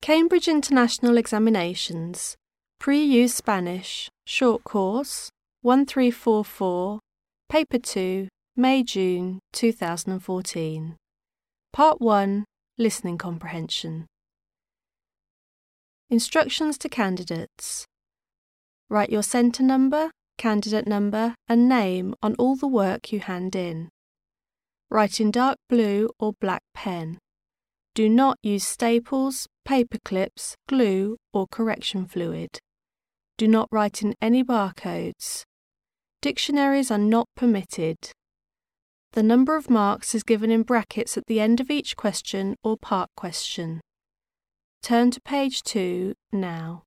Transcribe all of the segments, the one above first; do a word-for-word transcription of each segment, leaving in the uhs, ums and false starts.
Cambridge International Examinations, Pre-U Spanish, Short Course, one three four four, Paper two, May-June two thousand fourteen. Part one, Listening Comprehension. Instructions to candidates. Write your centre number, candidate number and name on all the work you hand in. Write in dark blue or black pen. Do not use staples, paper clips, glue or correction fluid. Do not write in any barcodes. Dictionaries are not permitted. The number of marks is given in brackets at the end of each question or part question. Turn to page two now.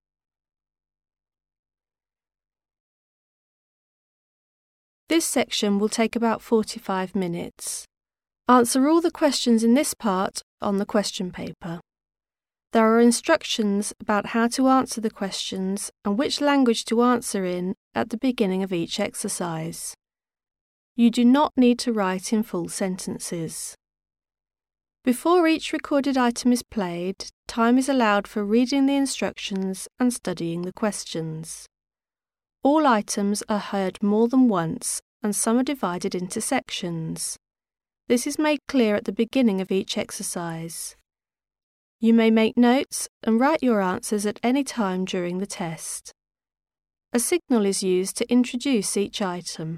This section will take about forty-five minutes. Answer all the questions in this part on the question paper. There are instructions about how to answer the questions and which language to answer in at the beginning of each exercise. You do not need to write in full sentences. Before each recorded item is played, time is allowed for reading the instructions and studying the questions. All items are heard more than once and some are divided into sections. This is made clear at the beginning of each exercise. You may make notes and write your answers at any time during the test. A signal is used to introduce each item.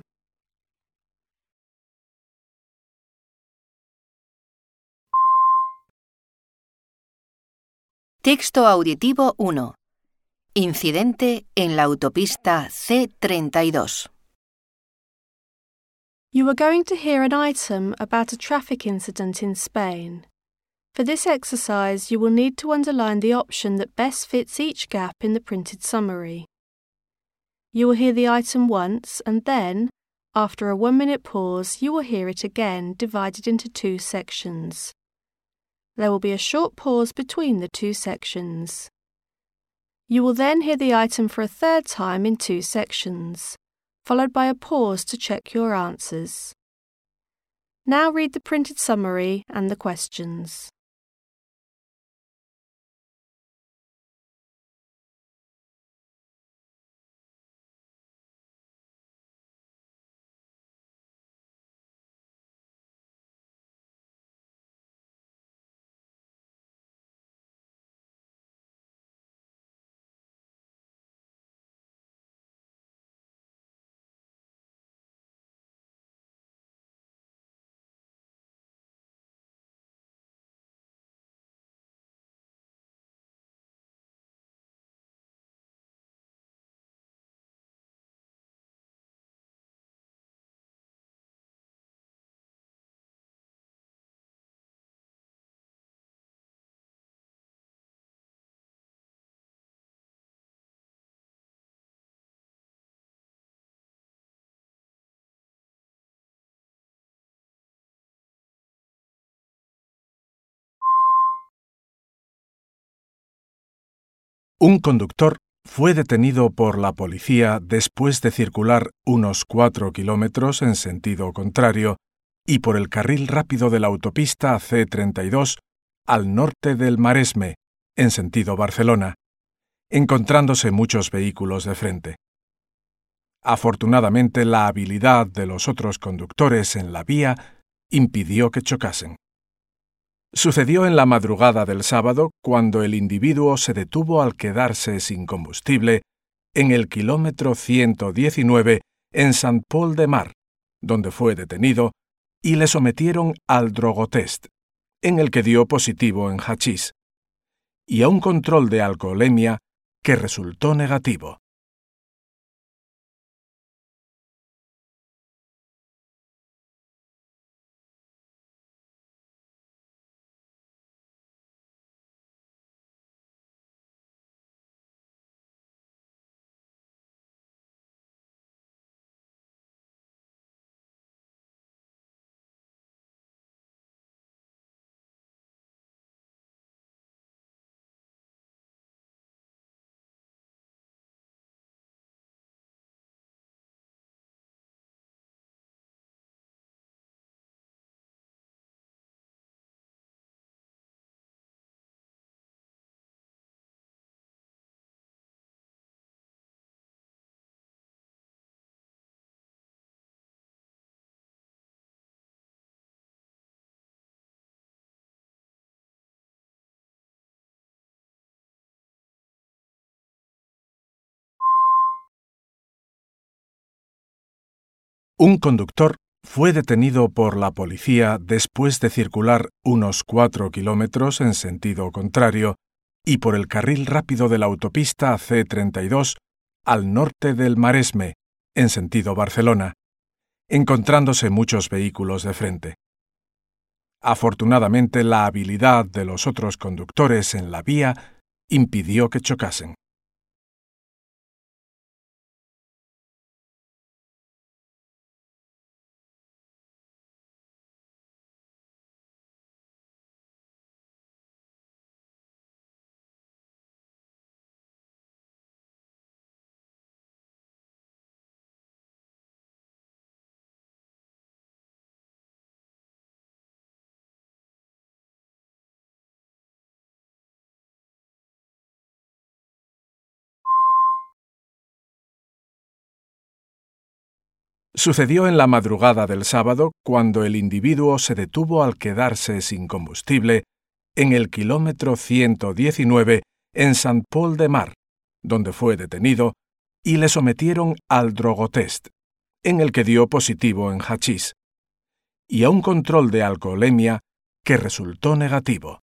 Texto auditivo uno. Incidente en la autopista C treinta y dos. You are going to hear an item about a traffic incident in Spain. For this exercise, you will need to underline the option that best fits each gap in the printed summary. You will hear the item once and then, after a one-minute pause, you will hear it again divided into two sections. There will be a short pause between the two sections. You will then hear the item for a third time in two sections, followed by a pause to check your answers. Now read the printed summary and the questions. Un conductor fue detenido por la policía después de circular unos cuatro kilómetros en sentido contrario y por el carril rápido de la autopista C treinta y dos al norte del Maresme, en sentido Barcelona, encontrándose muchos vehículos de frente. Afortunadamente, la habilidad de los otros conductores en la vía impidió que chocasen. Sucedió en la madrugada del sábado cuando el individuo se detuvo al quedarse sin combustible en el kilómetro ciento diecinueve en Sant Pol de Mar, donde fue detenido, y le sometieron al drogotest, en el que dio positivo en hachís, y a un control de alcoholemia que resultó negativo. Un conductor fue detenido por la policía después de circular unos cuatro kilómetros en sentido contrario y por el carril rápido de la autopista ce treinta y dos al norte del Maresme, en sentido Barcelona, encontrándose muchos vehículos de frente. Afortunadamente, la habilidad de los otros conductores en la vía impidió que chocasen. Sucedió en la madrugada del sábado cuando el individuo se detuvo al quedarse sin combustible en el kilómetro ciento diecinueve en Saint-Paul-de-Mar, donde fue detenido, y le sometieron al drogotest, en el que dio positivo en hachís, y a un control de alcoholemia que resultó negativo.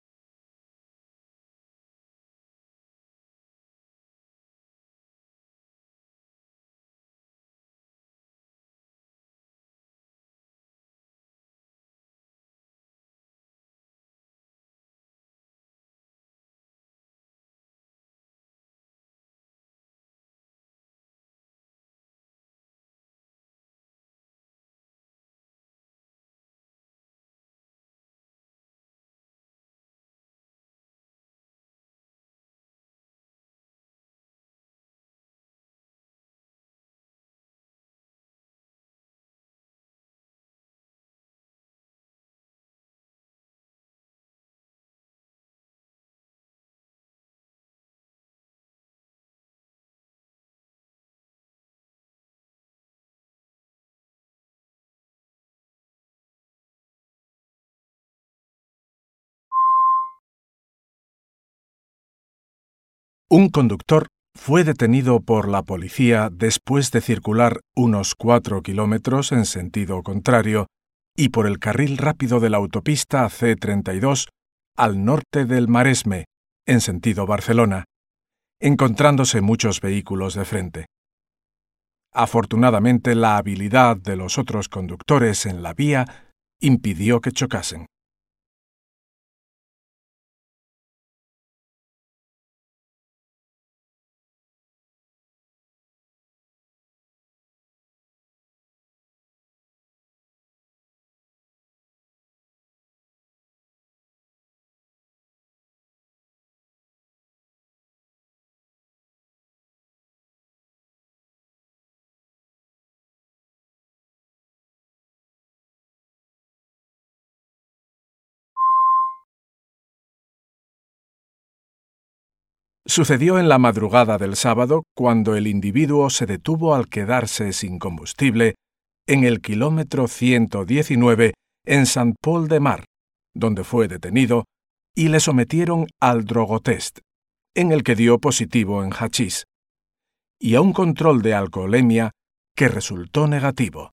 Un conductor fue detenido por la policía después de circular unos cuatro kilómetros en sentido contrario y por el carril rápido de la autopista ce treinta y dos al norte del Maresme, en sentido Barcelona, encontrándose muchos vehículos de frente. Afortunadamente, la habilidad de los otros conductores en la vía impidió que chocasen. Sucedió en la madrugada del sábado cuando el individuo se detuvo al quedarse sin combustible en el kilómetro ciento diecinueve en Saint-Paul-de-Mar, donde fue detenido, y le sometieron al drogotest, en el que dio positivo en hachís, y a un control de alcoholemia que resultó negativo.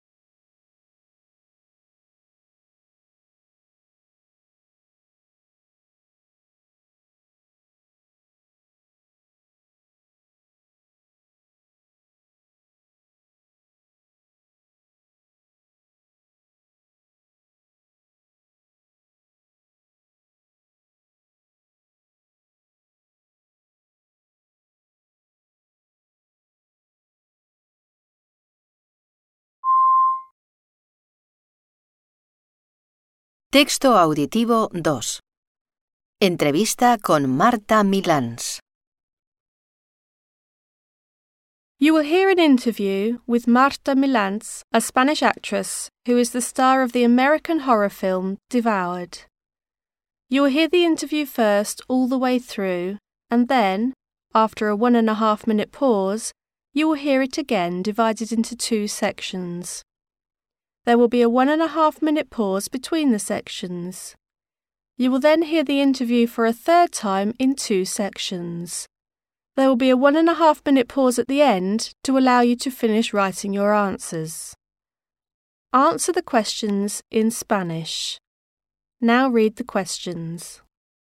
Texto auditivo dos. Entrevista con Marta Milans. You will hear an interview with Marta Milans, a Spanish actress who is the star of the American horror film Devoured. You will hear the interview first all the way through, and then, after a one and a half minute pause, you will hear it again divided into two sections. There will be a one and a half minute pause between the sections. You will then hear the interview for a third time in two sections. There will be a one and a half minute pause at the end to allow you to finish writing your answers. Answer the questions in Spanish. Now read the questions.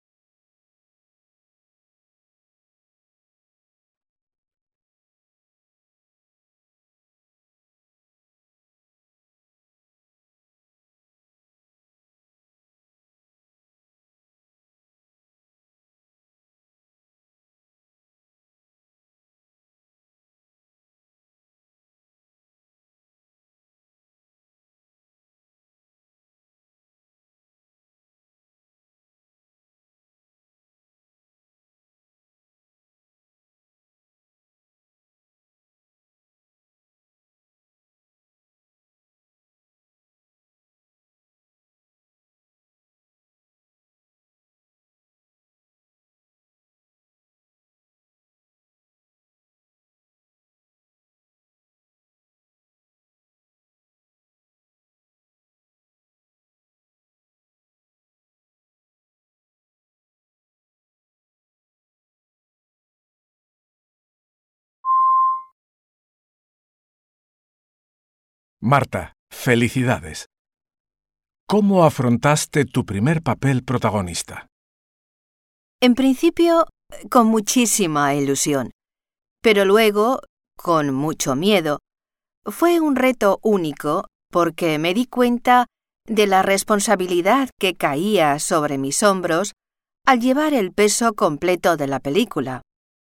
Marta, felicidades. ¿Cómo afrontaste tu primer papel protagonista? En principio, con muchísima ilusión, pero luego, con mucho miedo. Fue un reto único porque me di cuenta de la responsabilidad que caía sobre mis hombros al llevar el peso completo de la película.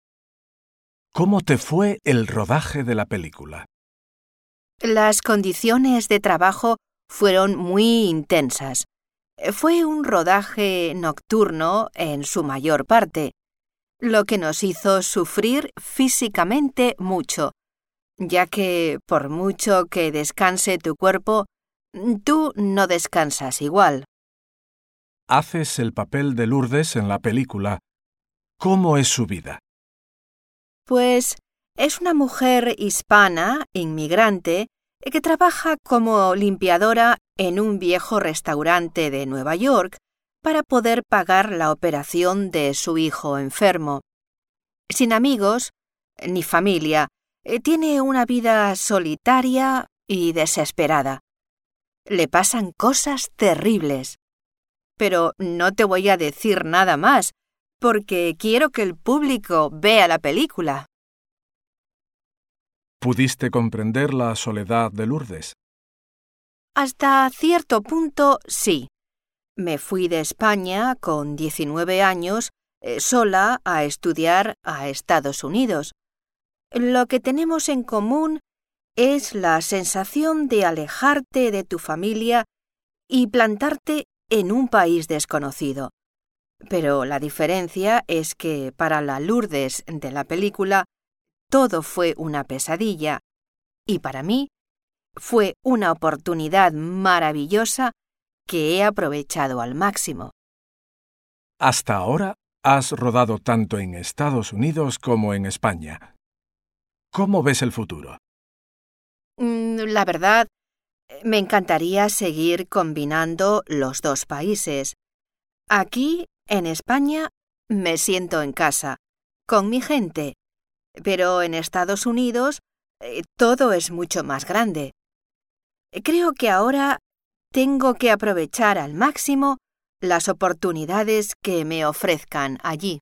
¿Cómo te fue el rodaje de la película? Las condiciones de trabajo fueron muy intensas. Fue un rodaje nocturno en su mayor parte, lo que nos hizo sufrir físicamente mucho, ya que por mucho que descanse tu cuerpo, tú no descansas igual. Haces el papel de Lourdes en la película. ¿Cómo es su vida? Pues es una mujer hispana, inmigrante, que trabaja como limpiadora en un viejo restaurante de Nueva York para poder pagar la operación de su hijo enfermo. Sin amigos ni familia, tiene una vida solitaria y desesperada. Le pasan cosas terribles. Pero no te voy a decir nada más, porque quiero que el público vea la película. ¿Pudiste comprender la soledad de Lourdes? Hasta cierto punto, sí. Me fui de España con diecinueve años eh, sola a estudiar a Estados Unidos. Lo que tenemos en común es la sensación de alejarte de tu familia y plantarte en un país desconocido. Pero la diferencia es que para la Lourdes de la película todo fue una pesadilla y para mí fue una oportunidad maravillosa que he aprovechado al máximo. Hasta ahora has rodado tanto en Estados Unidos como en España. ¿Cómo ves el futuro? Mm, la verdad, me encantaría seguir combinando los dos países. Aquí, en España, me siento en casa, con mi gente, pero en Estados Unidos eh, todo es mucho más grande. Creo que ahora tengo que aprovechar al máximo las oportunidades que me ofrezcan allí.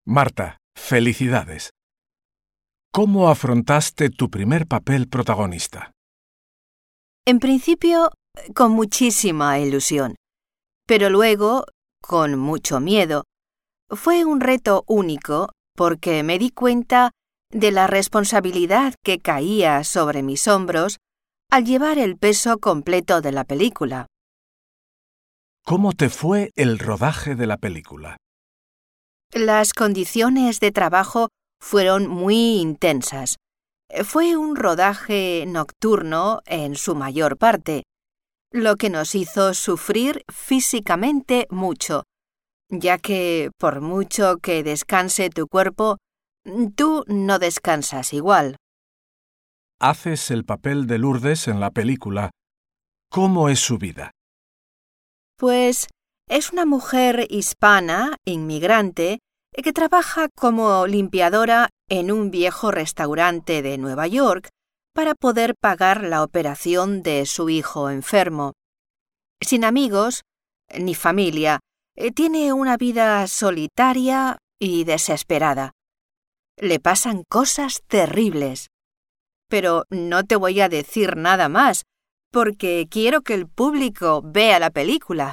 Marta, felicidades. ¿Cómo afrontaste tu primer papel protagonista? En principio, con muchísima ilusión, pero luego, con mucho miedo. Fue un reto único porque me di cuenta de la responsabilidad que caía sobre mis hombros al llevar el peso completo de la película. ¿Cómo te fue el rodaje de la película? Las condiciones de trabajo fueron muy intensas. Fue un rodaje nocturno en su mayor parte, lo que nos hizo sufrir físicamente mucho, ya que por mucho que descanse tu cuerpo, tú no descansas igual. Haces el papel de Lourdes en la película. ¿Cómo es su vida? Pues es una mujer hispana, inmigrante, que trabaja como limpiadora en un viejo restaurante de Nueva York para poder pagar la operación de su hijo enfermo. Sin amigos ni familia, tiene una vida solitaria y desesperada. Le pasan cosas terribles. Pero no te voy a decir nada más, porque quiero que el público vea la película.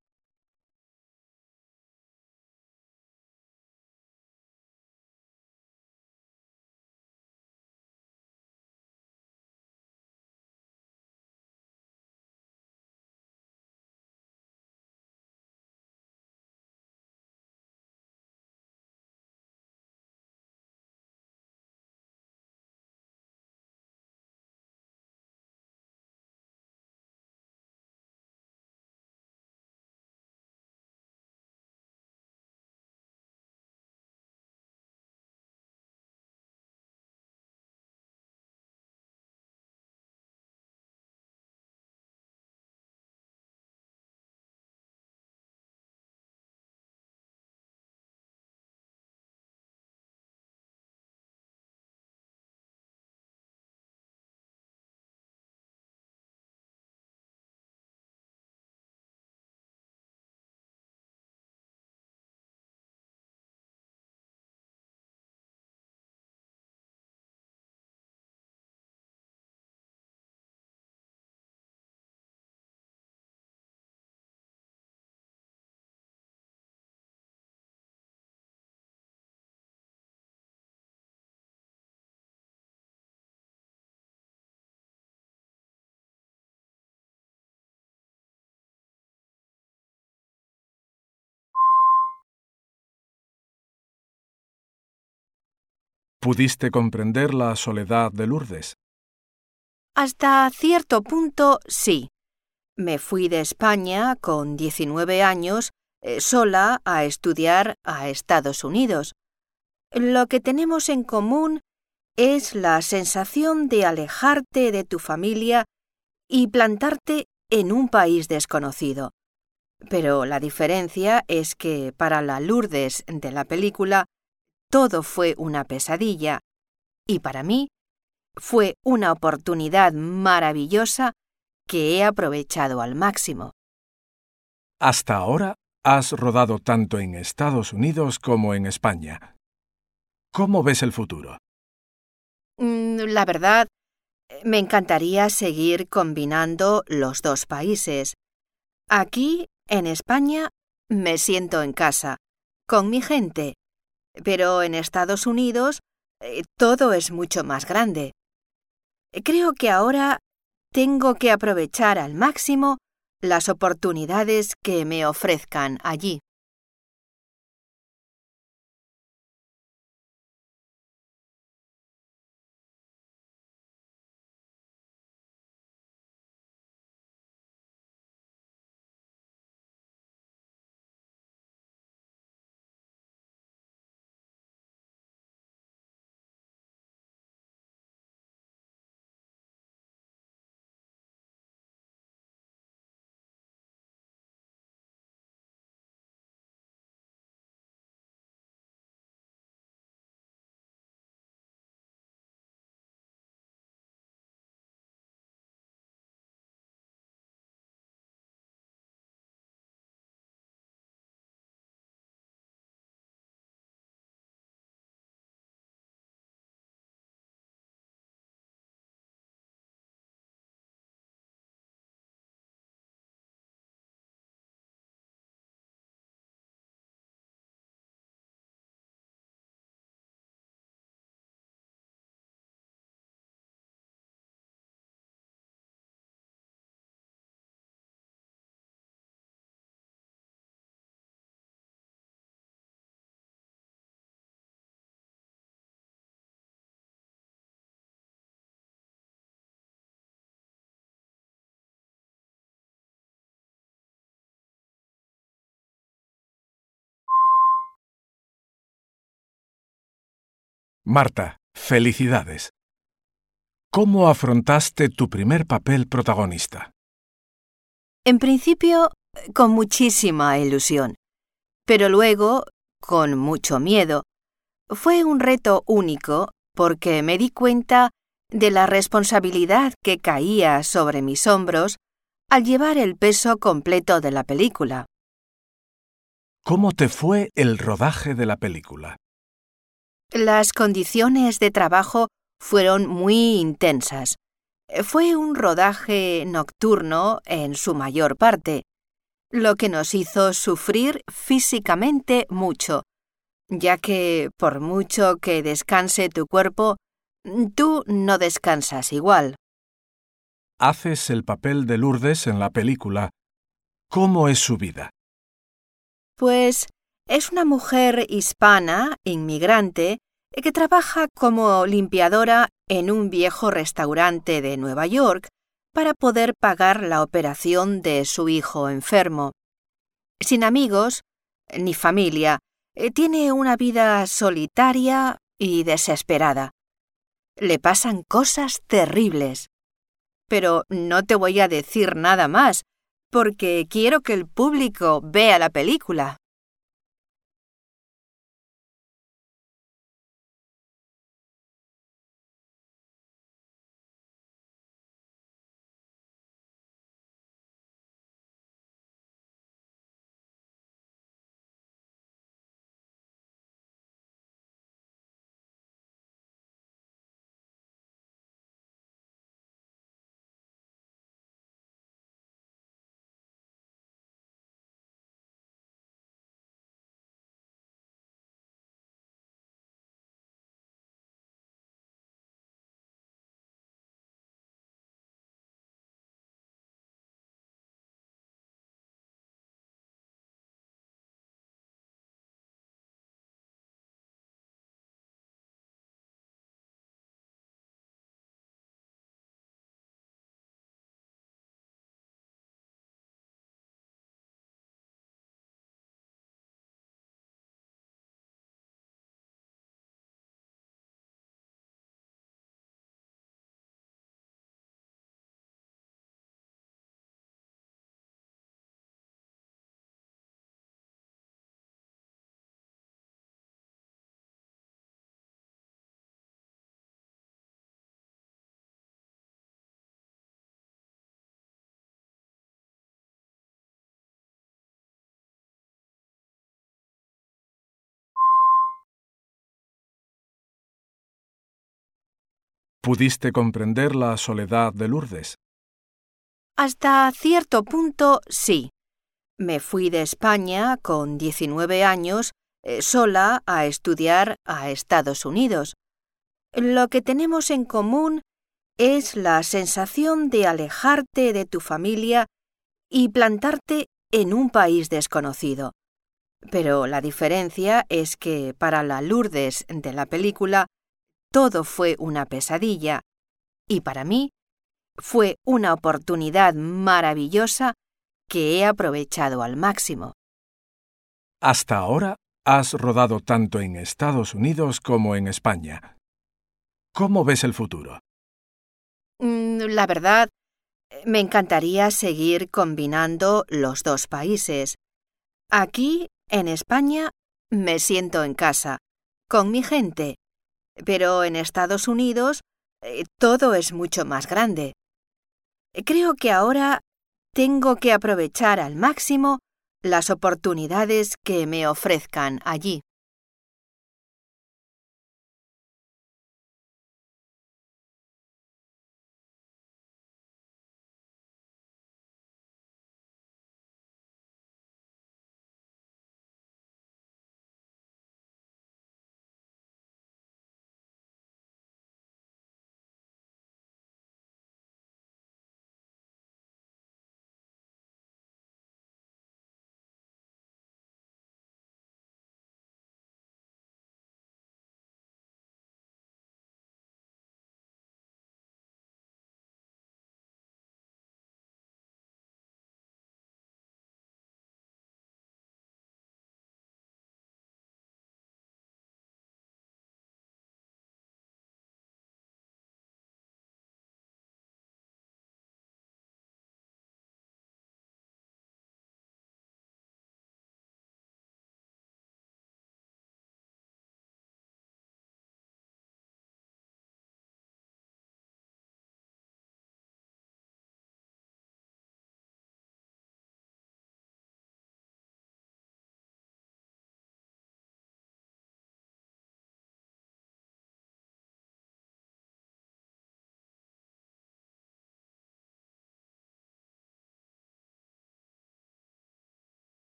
¿Pudiste comprender la soledad de Lourdes? Hasta cierto punto, sí. Me fui de España con diecinueve años eh, sola a estudiar a Estados Unidos. Lo que tenemos en común es la sensación de alejarte de tu familia y plantarte en un país desconocido. Pero la diferencia es que para la Lourdes de la película todo fue una pesadilla y para mí fue una oportunidad maravillosa que he aprovechado al máximo. Hasta ahora has rodado tanto en Estados Unidos como en España. ¿Cómo ves el futuro? Mm, La verdad, me encantaría seguir combinando los dos países. Aquí, en España, me siento en casa, con mi gente, pero en Estados Unidos eh, todo es mucho más grande. Creo que ahora tengo que aprovechar al máximo las oportunidades que me ofrezcan allí. Marta, felicidades. ¿Cómo afrontaste tu primer papel protagonista? En principio, con muchísima ilusión, pero luego, con mucho miedo. Fue un reto único porque me di cuenta de la responsabilidad que caía sobre mis hombros al llevar el peso completo de la película. ¿Cómo te fue el rodaje de la película? Las condiciones de trabajo fueron muy intensas. Fue un rodaje nocturno en su mayor parte, lo que nos hizo sufrir físicamente mucho, ya que por mucho que descanse tu cuerpo, tú no descansas igual. Haces el papel de Lourdes en la película. ¿Cómo es su vida? Pues es una mujer hispana, inmigrante, que trabaja como limpiadora en un viejo restaurante de Nueva York para poder pagar la operación de su hijo enfermo. Sin amigos ni familia, tiene una vida solitaria y desesperada. Le pasan cosas terribles. Pero no te voy a decir nada más, porque quiero que el público vea la película. ¿Pudiste comprender la soledad de Lourdes? Hasta cierto punto, sí. Me fui de España con diecinueve años eh, sola a estudiar a Estados Unidos. Lo que tenemos en común es la sensación de alejarte de tu familia y plantarte en un país desconocido. Pero la diferencia es que para la Lourdes de la película todo fue una pesadilla y para mí fue una oportunidad maravillosa que he aprovechado al máximo. Hasta ahora has rodado tanto en Estados Unidos como en España. ¿Cómo ves el futuro? Mm, La verdad, me encantaría seguir combinando los dos países. Aquí, en España, me siento en casa, con mi gente, pero en Estados Unidos eh, todo es mucho más grande. Creo que ahora tengo que aprovechar al máximo las oportunidades que me ofrezcan allí.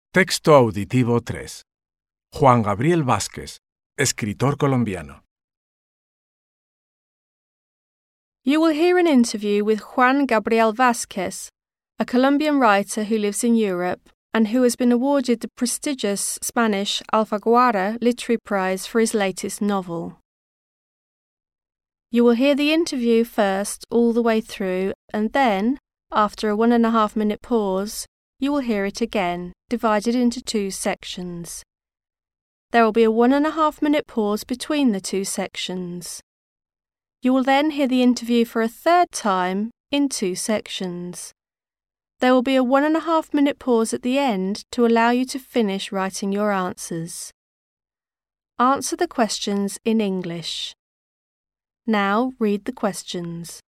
Texto auditivo tres. Juan Gabriel Vázquez, escritor colombiano. You will hear an interview with Juan Gabriel Vázquez, a Colombian writer who lives in Europe and who has been awarded the prestigious Spanish Alfaguara Literary Prize for his latest novel. You will hear the interview first all the way through, and then, after a one and a half minute pause, you will hear it again, divided into two sections. There will be a one and a half minute pause between the two sections. You will then hear the interview for a third time in two sections. There will be a one and a half minute pause at the end to allow you to finish writing your answers. Answer the questions in English. Now read the questions.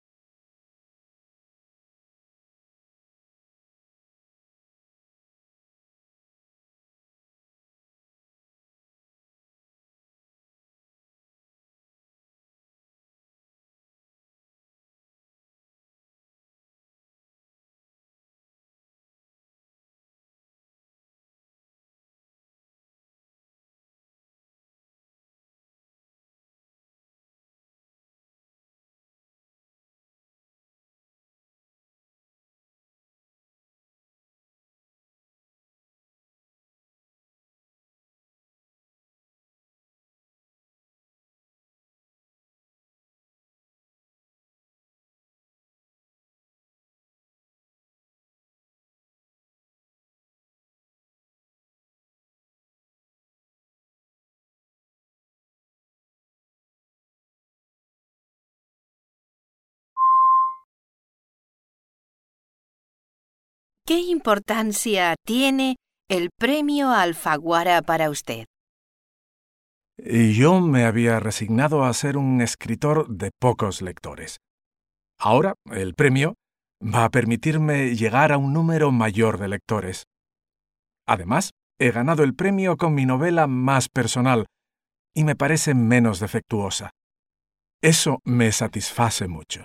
¿Qué importancia tiene el premio Alfaguara para usted? Y yo me había resignado a ser un escritor de pocos lectores. Ahora, el premio va a permitirme llegar a un número mayor de lectores. Además, he ganado el premio con mi novela más personal y me parece menos defectuosa. Eso me satisface mucho.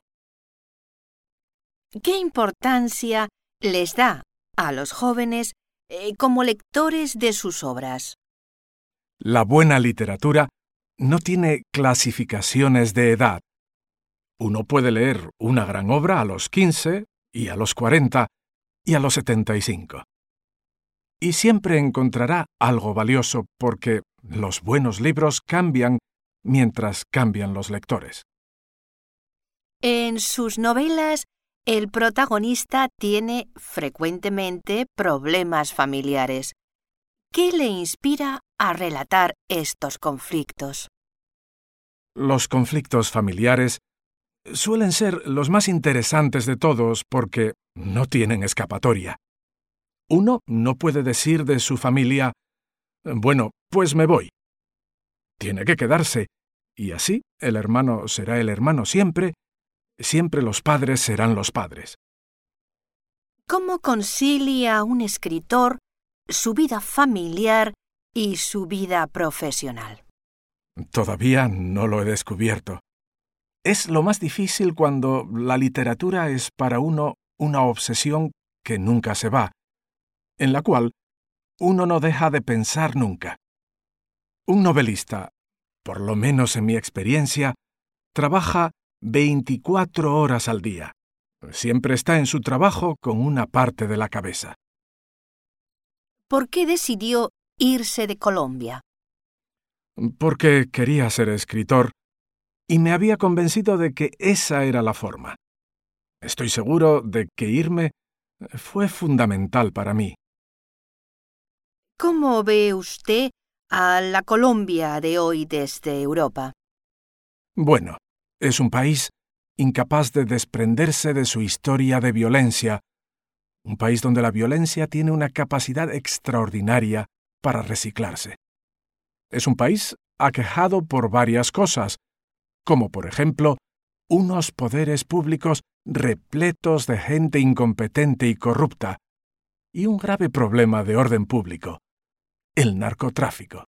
¿Qué importancia les da a los jóvenes eh, como lectores de sus obras? La buena literatura no tiene clasificaciones de edad. Uno puede leer una gran obra a los quince, y a los cuarenta, y a los setenta y cinco. Y siempre encontrará algo valioso porque los buenos libros cambian mientras cambian los lectores. En sus novelas, el protagonista tiene frecuentemente problemas familiares. ¿Qué le inspira a relatar estos conflictos? Los conflictos familiares suelen ser los más interesantes de todos porque no tienen escapatoria. Uno no puede decir de su familia, bueno, pues me voy. Tiene que quedarse, y así el hermano será el hermano siempre, siempre los padres serán los padres. ¿Cómo concilia un escritor su vida familiar y su vida profesional? Todavía no lo he descubierto. Es lo más difícil cuando la literatura es para uno una obsesión que nunca se va, en la cual uno no deja de pensar nunca. Un novelista, por lo menos en mi experiencia, trabaja veinticuatro horas al día. Siempre está en su trabajo con una parte de la cabeza. ¿Por qué decidió irse de Colombia? Porque quería ser escritor y me había convencido de que esa era la forma. Estoy seguro de que irme fue fundamental para mí. ¿Cómo ve usted a la Colombia de hoy desde Europa? Bueno, es un país incapaz de desprenderse de su historia de violencia, un país donde la violencia tiene una capacidad extraordinaria para reciclarse. Es un país aquejado por varias cosas, como por ejemplo, unos poderes públicos repletos de gente incompetente y corrupta, y un grave problema de orden público, el narcotráfico.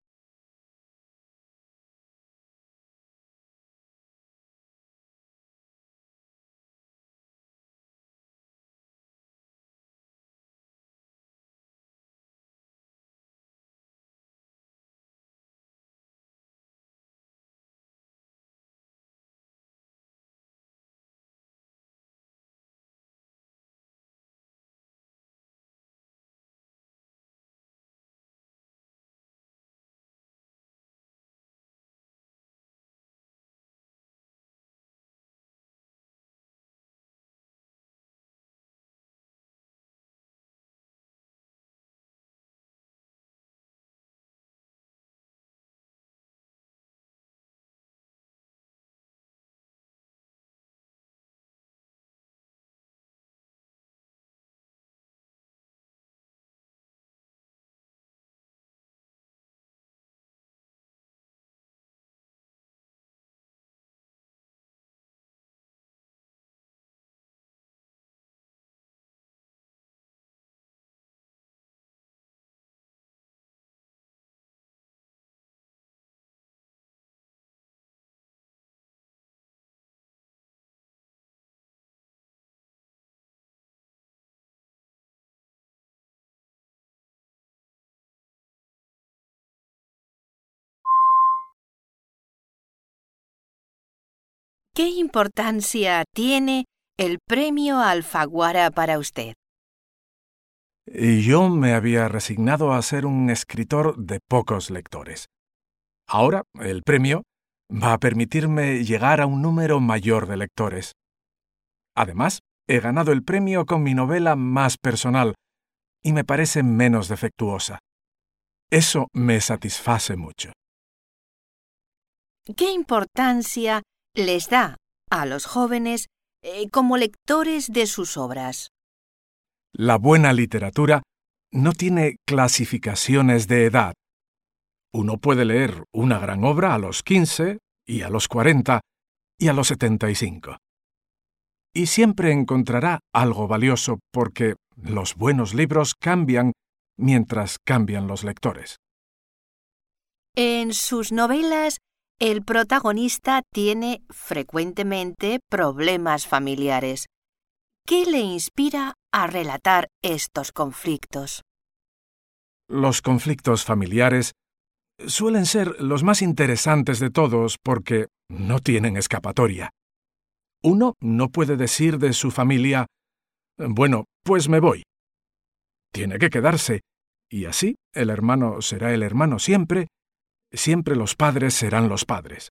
¿Qué importancia tiene el premio Alfaguara para usted? Y yo me había resignado a ser un escritor de pocos lectores. Ahora, el premio va a permitirme llegar a un número mayor de lectores. Además, he ganado el premio con mi novela más personal y me parece menos defectuosa. Eso me satisface mucho. ¿Qué importancia les da a los jóvenes eh, como lectores de sus obras? La buena literatura no tiene clasificaciones de edad. Uno puede leer una gran obra a los quince, y a los cuarenta, y a los setenta y cinco. Y siempre encontrará algo valioso porque los buenos libros cambian mientras cambian los lectores. En sus novelas, el protagonista tiene frecuentemente problemas familiares. ¿Qué le inspira a relatar estos conflictos? Los conflictos familiares suelen ser los más interesantes de todos porque no tienen escapatoria. Uno no puede decir de su familia, bueno, pues me voy. Tiene que quedarse, y así el hermano será el hermano siempre, siempre los padres serán los padres.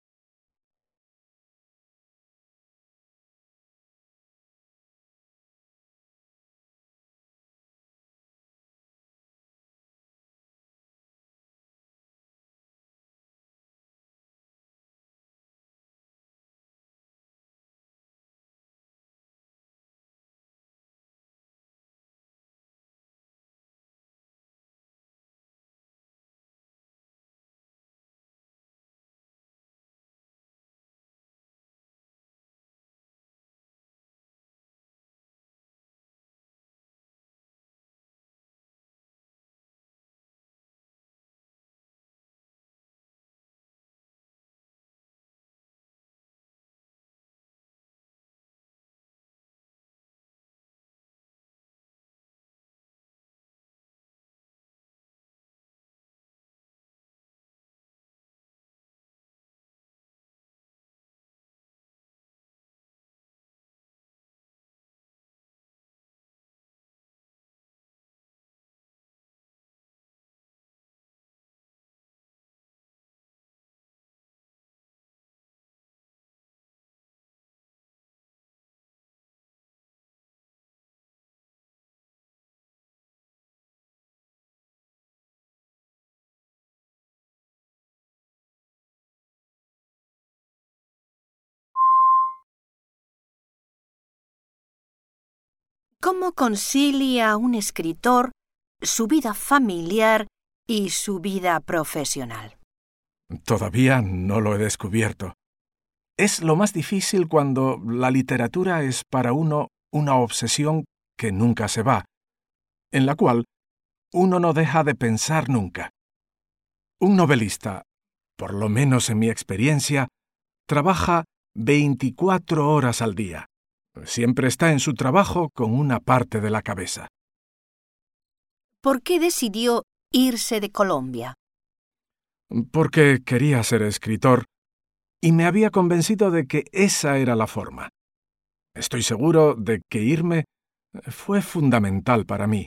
¿Cómo concilia un escritor su vida familiar y su vida profesional? Todavía no lo he descubierto. Es lo más difícil cuando la literatura es para uno una obsesión que nunca se va, en la cual uno no deja de pensar nunca. Un novelista, por lo menos en mi experiencia, trabaja veinticuatro horas al día. Siempre está en su trabajo con una parte de la cabeza. ¿Por qué decidió irse de Colombia? Porque quería ser escritor y me había convencido de que esa era la forma. Estoy seguro de que irme fue fundamental para mí.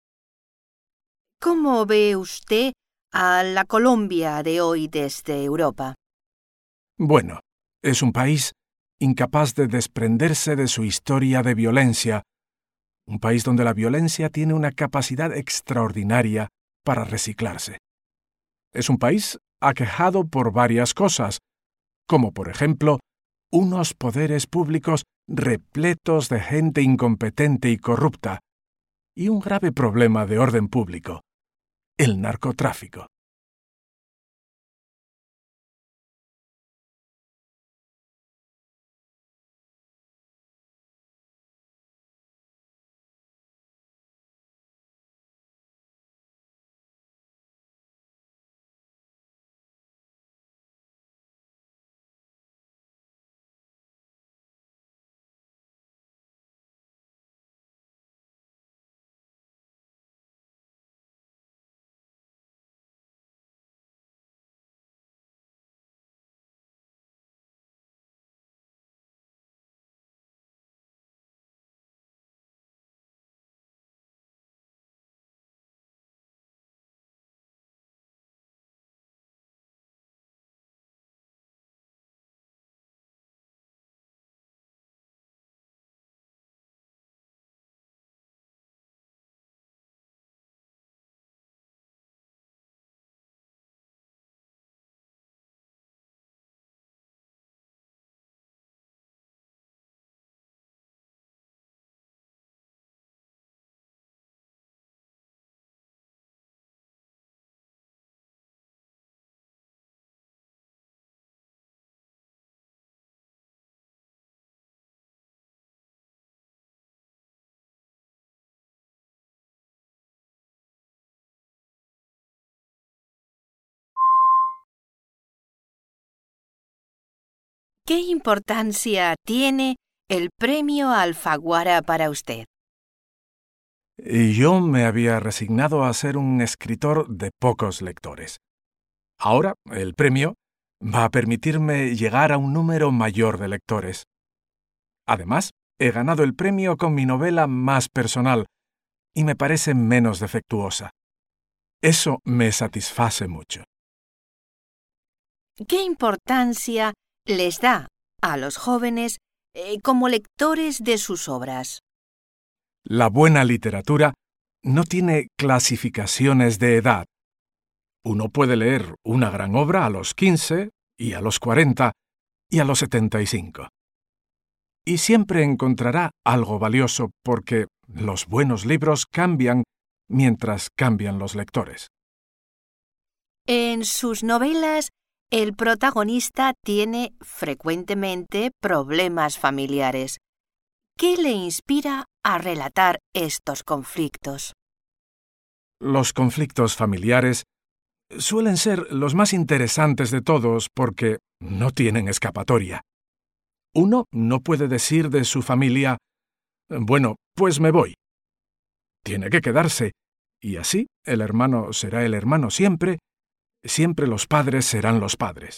¿Cómo ve usted a la Colombia de hoy desde Europa? Bueno, es un país incapaz de desprenderse de su historia de violencia, un país donde la violencia tiene una capacidad extraordinaria para reciclarse. Es un país aquejado por varias cosas, como por ejemplo, unos poderes públicos repletos de gente incompetente y corrupta, y un grave problema de orden público, el narcotráfico. ¿Qué importancia tiene el premio Alfaguara para usted? Y yo me había resignado a ser un escritor de pocos lectores. Ahora, el premio va a permitirme llegar a un número mayor de lectores. Además, he ganado el premio con mi novela más personal y me parece menos defectuosa. Eso me satisface mucho. ¿Qué importancia les da a los jóvenes eh, como lectores de sus obras? La buena literatura no tiene clasificaciones de edad. Uno puede leer una gran obra a los quince, y a los cuarenta, y a los setenta y cinco. Y siempre encontrará algo valioso porque los buenos libros cambian mientras cambian los lectores. En sus novelas, el protagonista tiene frecuentemente problemas familiares. ¿Qué le inspira a relatar estos conflictos? Los conflictos familiares suelen ser los más interesantes de todos porque no tienen escapatoria. Uno no puede decir de su familia, bueno, pues me voy. Tiene que quedarse, y así el hermano será el hermano siempre, siempre los padres serán los padres.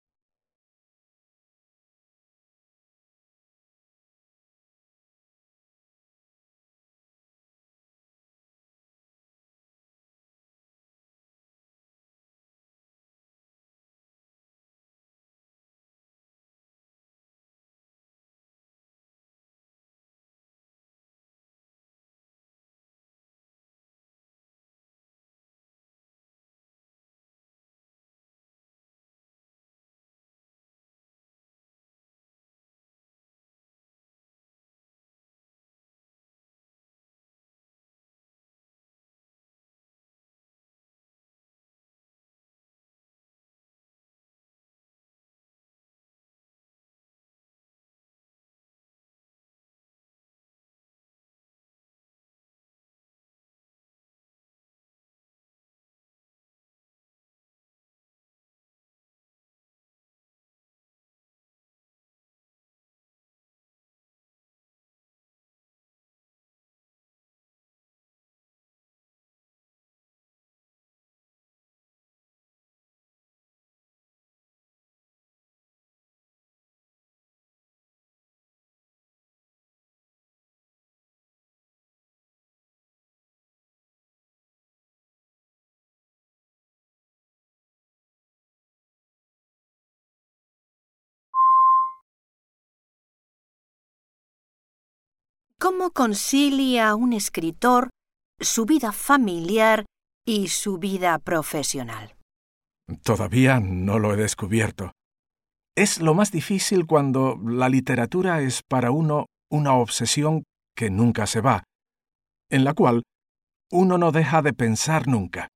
¿Cómo concilia un escritor su vida familiar y su vida profesional? Todavía no lo he descubierto. Es lo más difícil cuando la literatura es para uno una obsesión que nunca se va, en la cual uno no deja de pensar nunca.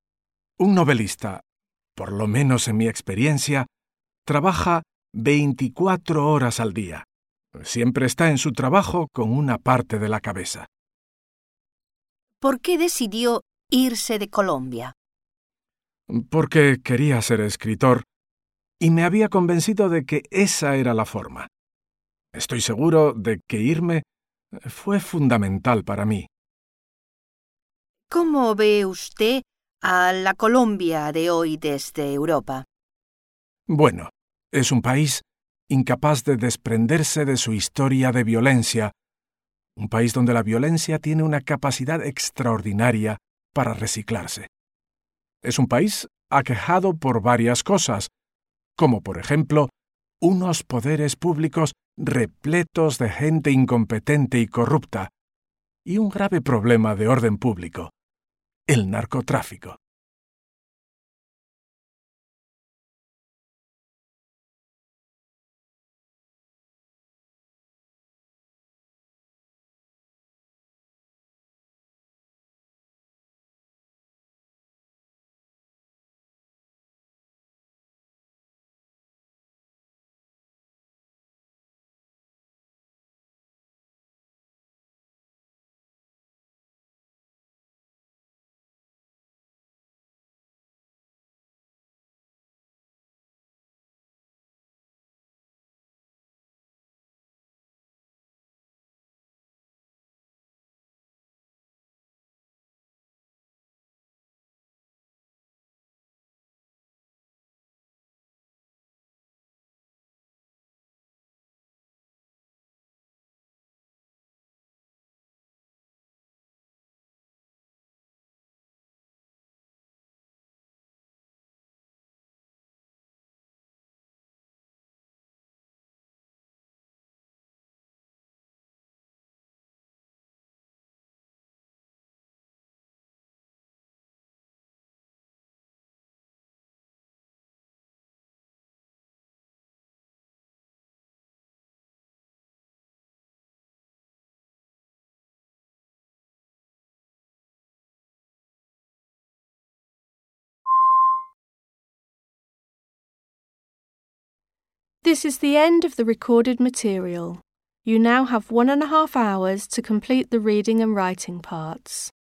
Un novelista, por lo menos en mi experiencia, trabaja veinticuatro horas al día. Siempre está en su trabajo con una parte de la cabeza. ¿Por qué decidió irse de Colombia? Porque quería ser escritor y me había convencido de que esa era la forma. Estoy seguro de que irme fue fundamental para mí. ¿Cómo ve usted a la Colombia de hoy desde Europa? Bueno, es un país incapaz de desprenderse de su historia de violencia, un país donde la violencia tiene una capacidad extraordinaria para reciclarse. Es un país aquejado por varias cosas, como por ejemplo, unos poderes públicos repletos de gente incompetente y corrupta, y un grave problema de orden público, el narcotráfico. This is the end of the recorded material. You now have one and a half hours to complete the reading and writing parts.